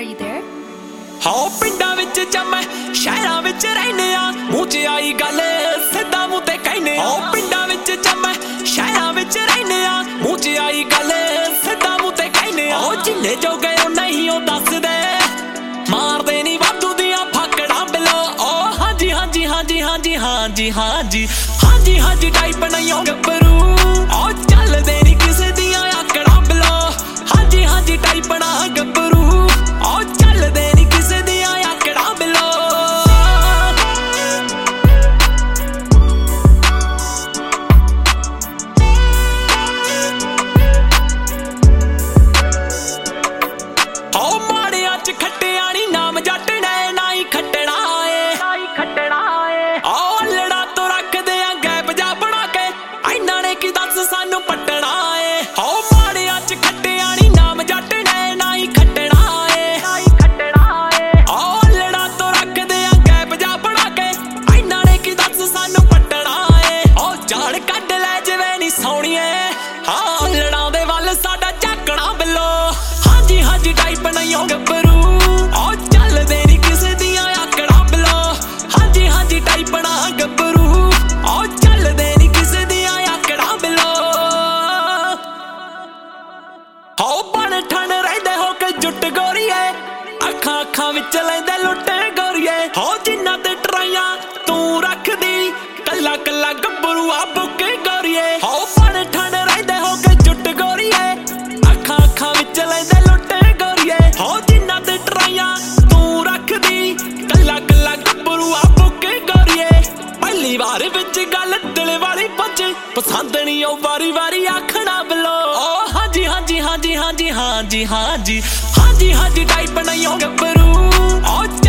you there? हाँ पिंडा विच जम्मे शहरां विच रहने आ मूंह च आई गल सिद्धा मूंह ते कहने आ पिंडा विच जम्मे शहरां विच रहने आ मूंह च आई गल सिद्धा मूंह ते कहने आ जिन्ने जो गए नहीं ओ दस दे मार दे नी वाधू दियां फाकड़ा बिलो ओ हांजी हांजी हांजी हांजी हांजी हांजी हांजी हांजी टाइप नहीं हो गब्बरू ओ चल दे नी किसे दियां आकड़ा बिलो हांजी हांजी टाइप ना गब्बरू ओ चल दे नी किसे दियां आकड़ा बिलो ओ माड़े अच खट्टिया नी नाम जट ने ना ही खट्टना ओ अल्लड़ा तो रख दे गैप जा बना के इन्हां ने की दस सानू पट्टना है ओ माड़े अच खट्टिया नी नाम जट ने ना ही खट्टना ओ अल्लड़ा तो रख दे गैप जा बना के इन्हां ने की दस सानू पट्टना है ओ जान कढ ले जिवें नी सोहणीए हाँ अल्लड़ा दे वल साडा झाकना बिलो हांजी हांजी टाइप नहीं हो गब्बरू ओ चल दे नी किसे दियां आकड़ा बिलो हांजी हांजी टाइप ना गब्बरू ओ चल दे नी किसे दियां आकड़ा बिलो हो बन ठन रहिंदे हो के जुट गोरीए अखां अखां विच लैंदे लुੱਟ गोरीए हो जिन्ना ते ट्राइयां तू रखदी कल्ला कल्ला गब्बरू आ बुके गोरीए हो बन ठन रहिंदे हो के जुट गोरीए अखां अखां विच लैंदे लुੱਟ गोरीए हो जिन्ना ते ट्राइयां तू रखदी कल्ला कल्ला गब्बरू आ बुके गोरीए पहली बार विच गल दिल वाली पच पसंद नहीं ओ वारी वारी आखना बिलो ओ हांजी हांजी हांजी हांजी हांजी हांजी हांजी हांजी टाइप नहीं हो गब्बरू ओ